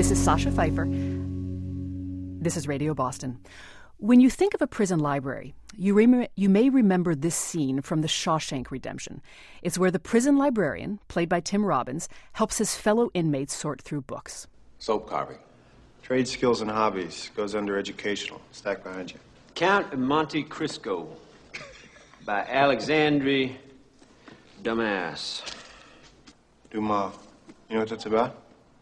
This is Sasha Pfeiffer. This is Radio Boston. When you think of a prison library, you may remember this scene from The Shawshank Redemption. It's where the prison librarian, played by Tim Robbins, helps his fellow inmates sort through books. Soap carving. Trade skills and hobbies. Goes under educational. Stack behind you. Count of Monte Cristo by Alexandre Dumas. Dumas. You know what that's about?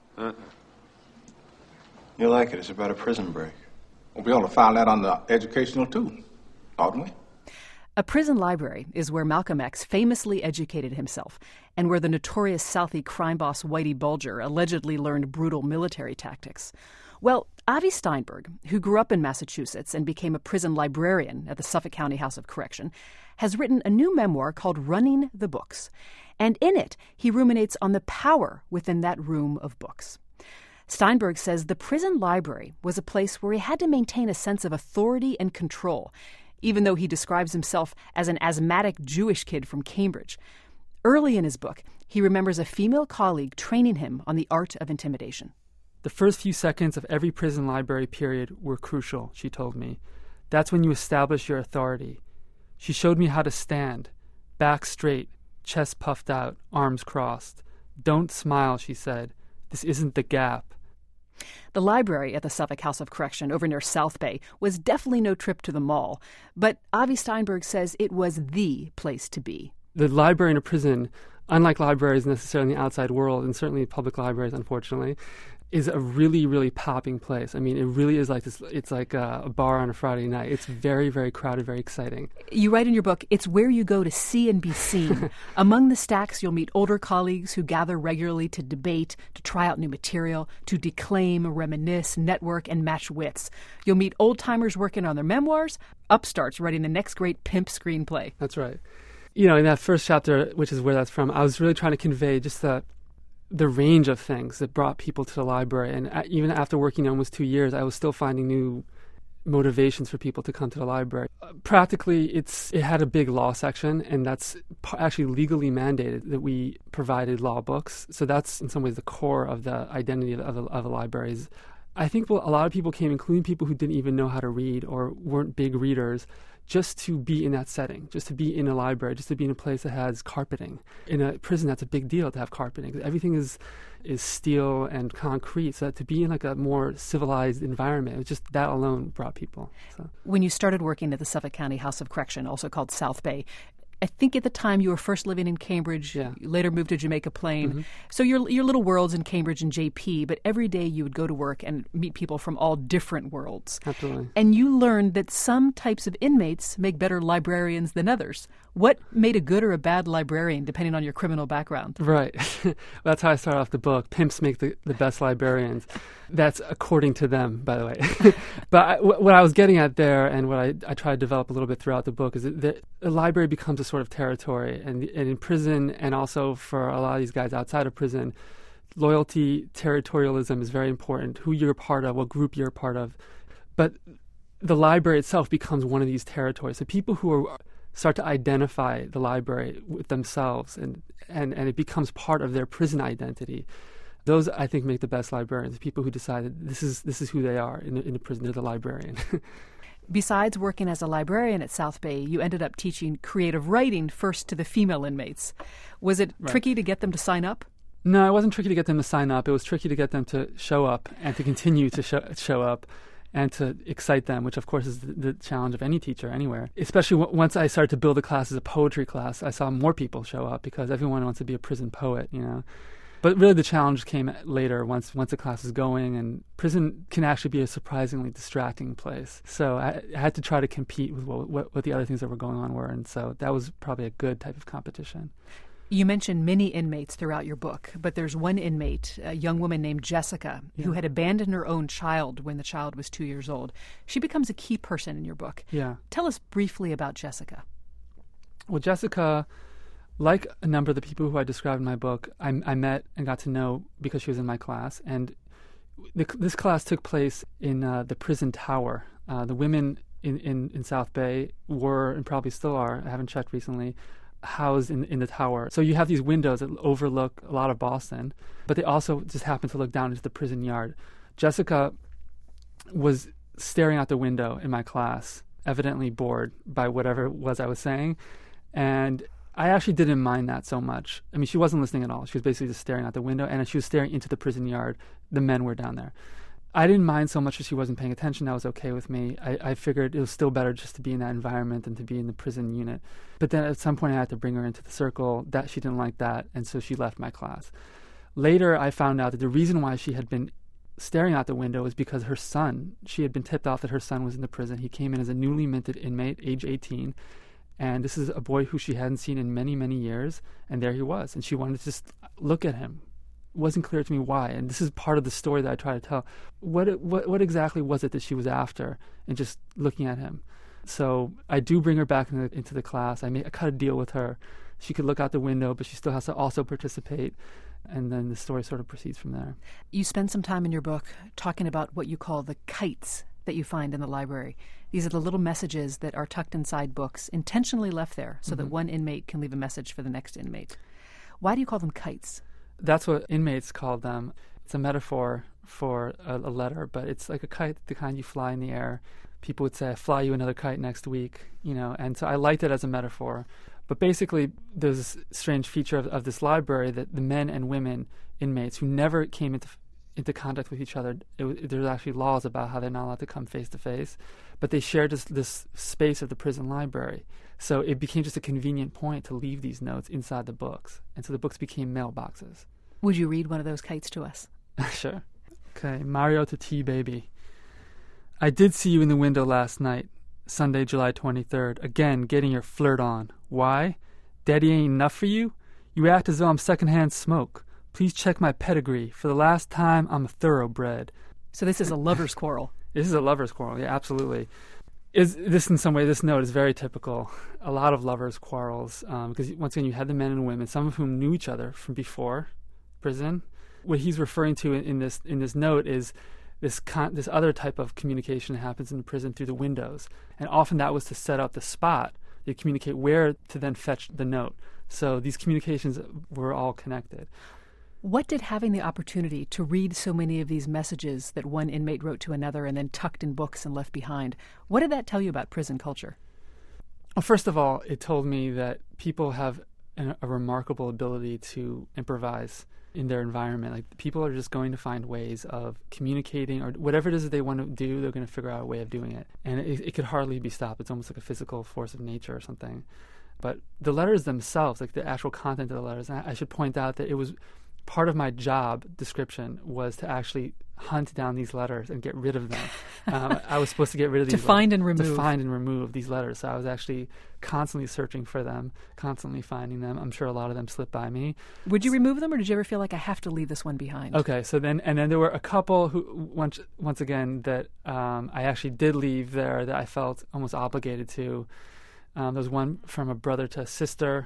You like it. It's about a prison break. We'll be able to file that on the educational, too, oughtn't we? A prison library is where Malcolm X famously educated himself and where the notorious Southie crime boss Whitey Bulger allegedly learned brutal military tactics. Well, Avi Steinberg, who grew up in Massachusetts and became a prison librarian at the Suffolk County House of Correction, has written a new memoir called Running the Books. And in it, he ruminates on the power within that room of books. Steinberg says the prison library was a place where he had to maintain a sense of authority and control, even though he describes himself as an asthmatic Jewish kid from Cambridge. Early in his book, he remembers a female colleague training him on the art of intimidation. The first few seconds of every prison library period were crucial, she told me. That's when you establish your authority. She showed me how to stand, back straight, chest puffed out, arms crossed. Don't smile, she said. This isn't the Gap. The library at the Suffolk House of Correction over near South Bay was definitely no trip to the mall, but Avi Steinberg says it was the place to be. The library in a prison, unlike libraries necessarily in the outside world, and certainly public libraries, unfortunately, is a really, really popping place. I mean, it really is like this. It's like a bar on a Friday night. It's very, very crowded, very exciting. You write in your book, it's where you go to see and be seen. Among the stacks, you'll meet older colleagues who gather regularly to debate, to try out new material, to declaim, reminisce, network, and match wits. You'll meet old-timers working on their memoirs, upstarts writing the next great pimp screenplay. That's right. You know, in that first chapter, which is where that's from, I was really trying to convey just the range of things that brought people to the library. And even after working almost 2 years, I was still finding new motivations for people to come to the library. Practically, it had a big law section, and that's actually legally mandated that we provided law books. So that's in some ways the core of the identity of the libraries. I think a lot of people came, including people who didn't even know how to read or weren't big readers, just to be in that setting, just to be in a library, just to be in a place that has carpeting. In a prison, that's a big deal to have carpeting. Everything is steel and concrete, so that to be in like a more civilized environment, it was just that alone brought people. So. When you started working at the Suffolk County House of Correction, also called South Bay, I think at the time you were first living in Cambridge, yeah. You later moved to Jamaica Plain. Mm-hmm. So your little worlds in Cambridge and JP, but every day you would go to work and meet people from all different worlds. Absolutely. And you learned that some types of inmates make better librarians than others. What made a good or a bad librarian, depending on your criminal background? Right. That's how I start off the book. Pimps make the best librarians. That's according to them, by the way. But what I was getting at there, and what I try to develop a little bit throughout the book, is that the library becomes a sort of territory. And in prison, and also for a lot of these guys outside of prison, loyalty, territorialism is very important. Who you're a part of, what group you're a part of. But the library itself becomes one of these territories. So people who start to identify the library with themselves, and it becomes part of their prison identity. Those, I think, make the best librarians, people who decide that this is who they are in the prison. They're the librarian. Besides working as a librarian at South Bay, you ended up teaching creative writing first to the female inmates. Was it tricky to get them to sign up? No, it wasn't tricky to get them to sign up. It was tricky to get them to show up and to continue to show up and to excite them, which, of course, is the challenge of any teacher anywhere. Especially once I started to build a class as a poetry class, I saw more people show up because everyone wants to be a prison poet, you know. But really the challenge came later once the class is going, and prison can actually be a surprisingly distracting place. So I had to try to compete with what the other things that were going on were, and so that was probably a good type of competition. You mentioned many inmates throughout your book, but there's one inmate, a young woman named Jessica, who had abandoned her own child when the child was 2 years old. She becomes a key person in your book. Yeah. Tell us briefly about Jessica. Well, Jessica, like a number of the people who I described in my book, I met and got to know because she was in my class. And this class took place in the prison tower. The women in South Bay were, and probably still are, I haven't checked recently, housed in the tower. So you have these windows that overlook a lot of Boston, but they also just happen to look down into the prison yard. Jessica was staring out the window in my class, evidently bored by whatever it was I was saying. And I actually didn't mind that so much. I mean, she wasn't listening at all. She was basically just staring out the window, and she was staring into the prison yard. The men were down there. I didn't mind so much that she wasn't paying attention. That was okay with me. I figured it was still better just to be in that environment than to be in the prison unit. But then at some point I had to bring her into the circle. That she didn't like that, and so she left my class. Later I found out that the reason why she had been staring out the window was because her son, she had been tipped off that her son was in the prison. He came in as a newly minted inmate, age 18, and this is a boy who she hadn't seen in many, many years, and there he was. And she wanted to just look at him. It wasn't clear to me why, and this is part of the story that I try to tell. What exactly was it that she was after in just looking at him? So I do bring her back into the class. I cut a deal with her. She could look out the window, but she still has to also participate. And then the story sort of proceeds from there. You spend some time in your book talking about what you call the kites that you find in the library. These are the little messages that are tucked inside books, intentionally left there so that one inmate can leave a message for the next inmate. Why do you call them kites? That's what inmates called them. It's a metaphor for a letter, but it's like a kite, the kind you fly in the air. People would say, "I fly you another kite next week," and so I liked it as a metaphor. But basically, there's this strange feature of this library that the men and women inmates who never came into contact with each other, there's actually laws about how they're not allowed to come face to face, but they shared this space of the prison library. So it became just a convenient point to leave these notes inside the books. And so the books became mailboxes. Would you read one of those kites to us? Sure. Okay, Mario to T-Baby. I did see you in the window last night, Sunday, July 23rd, again getting your flirt on. Why? Daddy ain't enough for you? You act as though I'm secondhand smoke. Please check my pedigree. For the last time, I'm a thoroughbred. So this is a lover's quarrel. This is a lover's quarrel, yeah, absolutely. This note is very typical. A lot of lovers' quarrels, because once again, you had the men and women, some of whom knew each other from before prison. What he's referring to in this note is this other type of communication that happens in the prison through the windows, and often that was to set up the spot. They communicate where to then fetch the note. So these communications were all connected. What did having the opportunity to read so many of these messages that one inmate wrote to another and then tucked in books and left behind, what did that tell you about prison culture? Well, first of all, it told me that people have a remarkable ability to improvise in their environment. Like, people are just going to find ways of communicating, or whatever it is that they want to do, they're going to figure out a way of doing it. And it could hardly be stopped. It's almost like a physical force of nature or something. But the letters themselves, like the actual content of the letters, and I should point out that it was part of my job description was to actually hunt down these letters and get rid of them. I was supposed to get rid of these To find and remove these letters. So I was actually constantly searching for them, constantly finding them. I'm sure a lot of them slipped by me. Would you remove them, or did you ever feel like I have to leave this one behind? Okay, so then there were a couple who, once again, that I actually did leave there that I felt almost obligated to. There was one from a brother to a sister,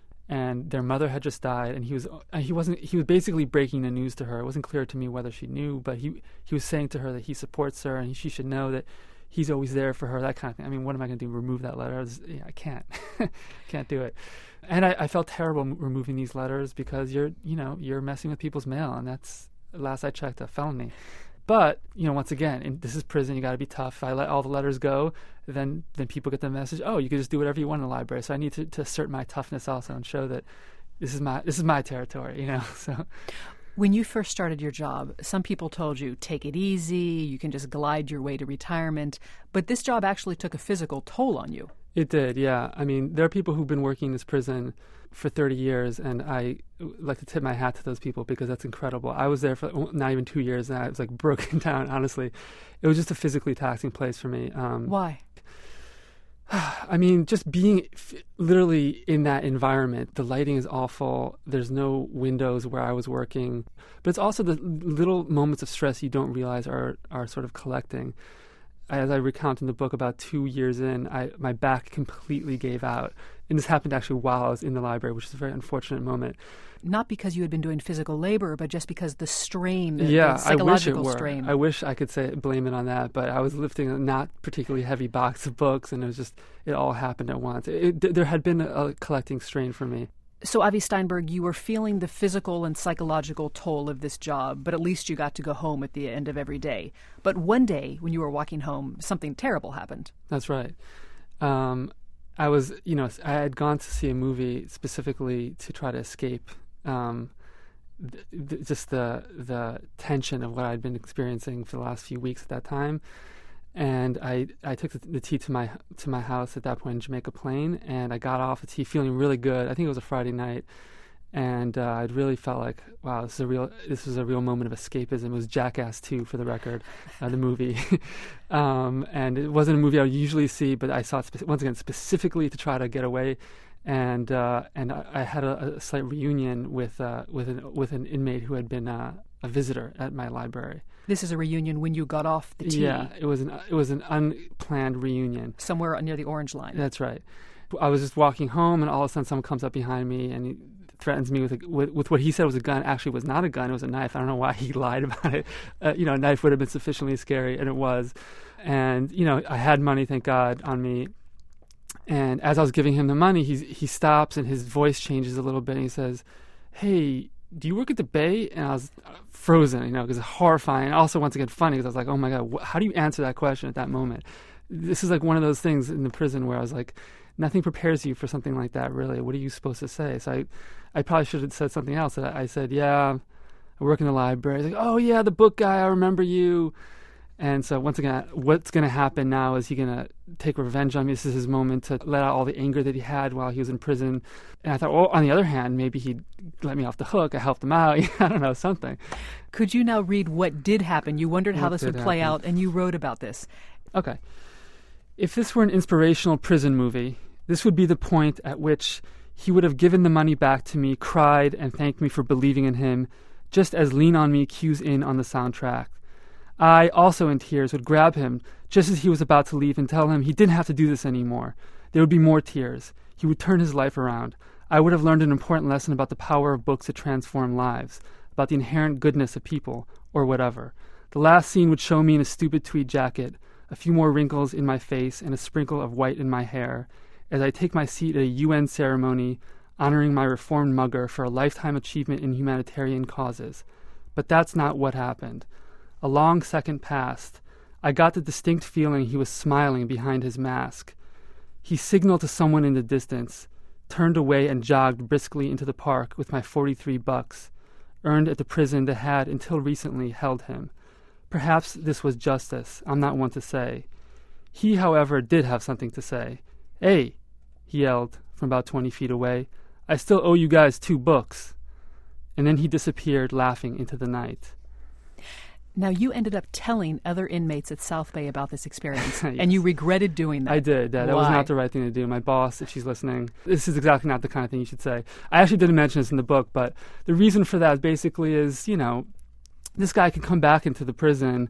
and their mother had just died, and he was basically breaking the news to her. It wasn't clear to me whether she knew, but he was saying to her that he supports her and she should know that he's always there for her, that kind of thing. I mean, what am I going to do, remove that letter? I can't. Can't do it. And I felt terrible removing these letters because you're messing with people's mail, and that's, last I checked, a felony. But, once again, this is prison, you got to be tough. If I let all the letters go, then people get the message, oh, you can just do whatever you want in the library. So I need to assert my toughness also and show that this is my territory, So when you first started your job, some people told you, take it easy, you can just glide your way to retirement. But this job actually took a physical toll on you. It did, yeah. I mean, there are people who've been working in this prison for 30 years, and I like to tip my hat to those people because that's incredible. I was there for not even 2 years, and I was broken down, honestly. It was just a physically taxing place for me. Why? I mean, just being literally in that environment. The lighting is awful. There's no windows where I was working. But it's also the little moments of stress you don't realize are sort of collecting. As I recount in the book, about 2 years in, my back completely gave out. And this happened actually while I was in the library, which is a very unfortunate moment. Not because you had been doing physical labor, but just because the strain, the I psychological wish it were. strain. I wish I could blame it on that, but I was lifting a not particularly heavy box of books, and it all happened at once. There had been a collecting strain for me. So, Avi Steinberg, you were feeling the physical and psychological toll of this job, but at least you got to go home at the end of every day. But one day, when you were walking home, something terrible happened. That's right. I had gone to see a movie specifically to try to escape just the tension of what I'd been experiencing for the last few weeks at that time. And I took the T to my house at that point in Jamaica Plain, and I got off the T feeling really good. I think it was a Friday night, and I really felt like, wow, this was a real moment of escapism. It was Jackass 2, for the record, the movie, and it wasn't a movie I would usually see, but I saw it once again specifically to try to get away. And I had a slight reunion with an inmate who had been a visitor at my library. This is a reunion when you got off the T. Yeah, it was an unplanned reunion. Somewhere near the Orange Line. That's right. I was just walking home, and all of a sudden someone comes up behind me and he threatens me with what he said was a gun. Actually, was not a gun. It was a knife. I don't know why he lied about it. A knife would have been sufficiently scary, and it was. And, I had money, thank God, on me. And as I was giving him the money, he stops, and his voice changes a little bit, and he says, "Hey, do you work at the Bay?" And I was frozen, because it's horrifying. And also, once again, funny, because I was like, oh my God, how do you answer that question at that moment? This is like one of those things in the prison where I was like, nothing prepares you for something like that, really. What are you supposed to say? So I probably should have said something else. I said, yeah, I work in the library. He's like, oh yeah, the book guy, I remember you. And so once again, what's going to happen now is he going to take revenge on me. This is his moment to let out all the anger that he had while he was in prison. And I thought, well, on the other hand, maybe he'd let me off the hook. I helped him out. I don't know, something. Could you now read what did happen? You wondered how this would play out, and you wrote about this. Okay. If this were an inspirational prison movie, this would be the point at which he would have given the money back to me, cried, and thanked me for believing in him, just as Lean on Me cues in on the soundtrack. I, also in tears, would grab him just as he was about to leave and tell him he didn't have to do this anymore. There would be more tears. He would turn his life around. I would have learned an important lesson about the power of books to transform lives, about the inherent goodness of people, or whatever. The last scene would show me in a stupid tweed jacket, a few more wrinkles in my face and a sprinkle of white in my hair, as I take my seat at a UN ceremony honoring my reformed mugger for a lifetime achievement in humanitarian causes. But that's not what happened. A long second passed. I got the distinct feeling he was smiling behind his mask. He signaled to someone in the distance, turned away and jogged briskly into the park with my $43, earned at the prison that had, until recently, held him. Perhaps this was justice. I'm not one to say. He, however, did have something to say. "Hey," he yelled from about 20 feet away, "I still owe you guys 2 books." And then he disappeared, laughing into the night. Now, you ended up telling other inmates at South Bay about this experience, Yes. and you regretted doing that. I did. That was not the right thing to do. My boss, if she's listening, this is exactly not the kind of thing you should say. I actually didn't mention this in the book, but the reason for that basically is, this guy can come back into the prison,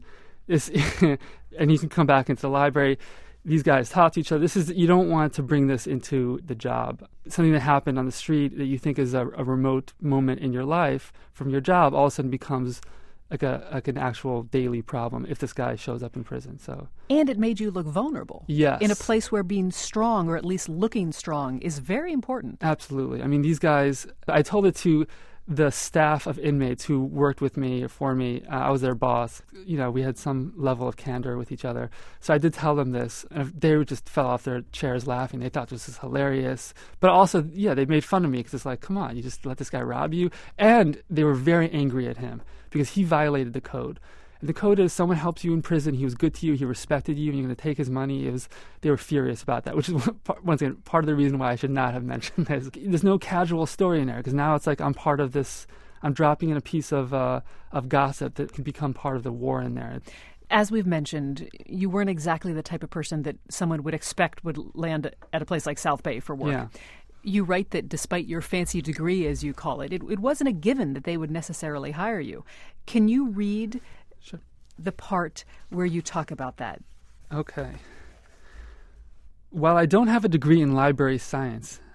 and he can come back into the library. These guys talk to each other. You don't want to bring this into the job. Something that happened on the street that you think is a remote moment in your life from your job all of a sudden becomes like an actual daily problem if this guy shows up in prison. So, and it made you look vulnerable. Yes. In a place where being strong, or at least looking strong, is very important. Absolutely. I mean, these guys, I told it to the staff of inmates who worked with me or for me. I was their boss. We had some level of candor with each other. So I did tell them this. And they just fell off their chairs laughing. They thought this was hilarious. But also, they made fun of me because it's like, come on, you just let this guy rob you? And they were very angry at him because he violated the code. And the code is someone helps you in prison, he was good to you, he respected you, and you're going to take his money. They were furious about that, which is, once again, part of the reason why I should not have mentioned this. There's no casual story in there, because now it's like I'm part of this, I'm dropping in a piece of gossip that can become part of the war in there. As we've mentioned, you weren't exactly the type of person that someone would expect would land at a place like South Bay for work. Yeah. You write that despite your fancy degree, as you call it, it wasn't a given that they would necessarily hire you. Can you read Sure. the part where you talk about that? Okay. While I don't have a degree in library science,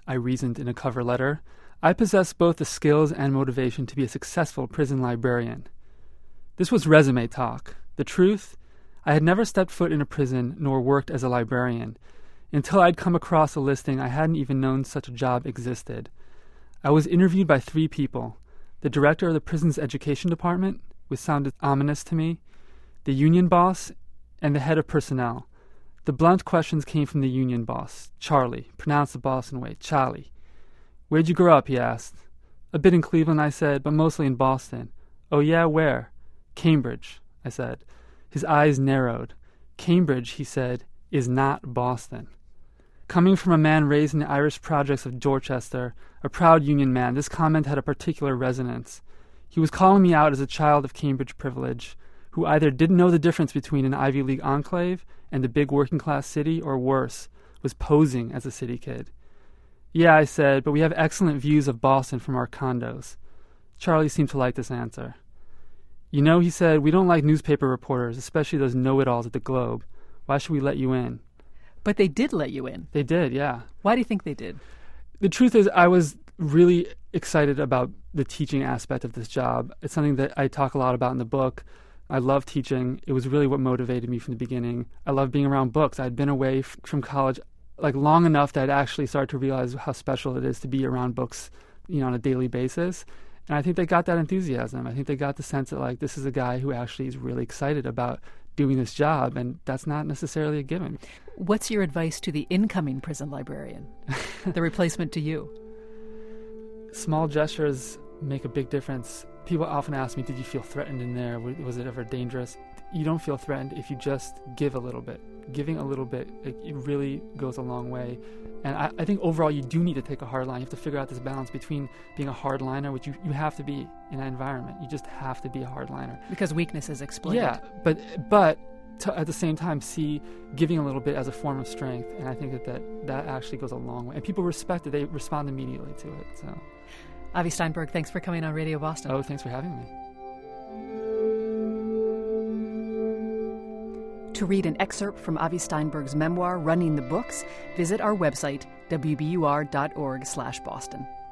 I reasoned in a cover letter. I possess both the skills and motivation to be a successful prison librarian. This was resume talk. The truth? I had never stepped foot in a prison nor worked as a librarian. Until I'd come across a listing, I hadn't even known such a job existed. I was interviewed by 3 people. The director of the prison's education department, which sounded ominous to me, the union boss, and the head of personnel. The blunt questions came from the union boss, Charlie, pronounced the Boston way, Charlie. Where'd you grow up, he asked. A bit in Cleveland, I said, but mostly in Boston. Oh yeah, where? Cambridge, I said. His eyes narrowed. Cambridge, he said, is not Boston. Coming from a man raised in the Irish projects of Dorchester, a proud Union man, this comment had a particular resonance. He was calling me out as a child of Cambridge privilege, who either didn't know the difference between an Ivy League enclave and a big working-class city, or worse, was posing as a city kid. Yeah, I said, but we have excellent views of Boston from our condos. Charlie seemed to like this answer. You know, he said, we don't like newspaper reporters, especially those know-it-alls at the Globe. Why should we let you in? But they did let you in. They did, yeah. Why do you think they did? The truth is, I was really excited about the teaching aspect of this job. It's something that I talk a lot about in the book. I love teaching. It was really what motivated me from the beginning. I love being around books. I'd been away from college long enough that I'd actually started to realize how special it is to be around books, on a daily basis. And I think they got that enthusiasm. I think they got the sense that this is a guy who actually is really excited about doing this job, and that's not necessarily a given. What's your advice to the incoming prison librarian, the replacement to you? Small gestures make a big difference. People often ask me, did you feel threatened in there? Was it ever dangerous? You don't feel threatened if you just give a little bit. Giving a little bit, it really goes a long way. And I think overall you do need to take a hard line. You have to figure out this balance between being a hardliner, which you have to be in that environment. You just have to be a hardliner. Because weakness is exploited. Yeah, but to, at the same time, see giving a little bit as a form of strength. And I think that actually goes a long way. And people respect it. They respond immediately to it. So, Avi Steinberg, thanks for coming on Radio Boston. Oh, thanks for having me. To read an excerpt from Avi Steinberg's memoir, Running the Books, visit our website, wbur.org/Boston.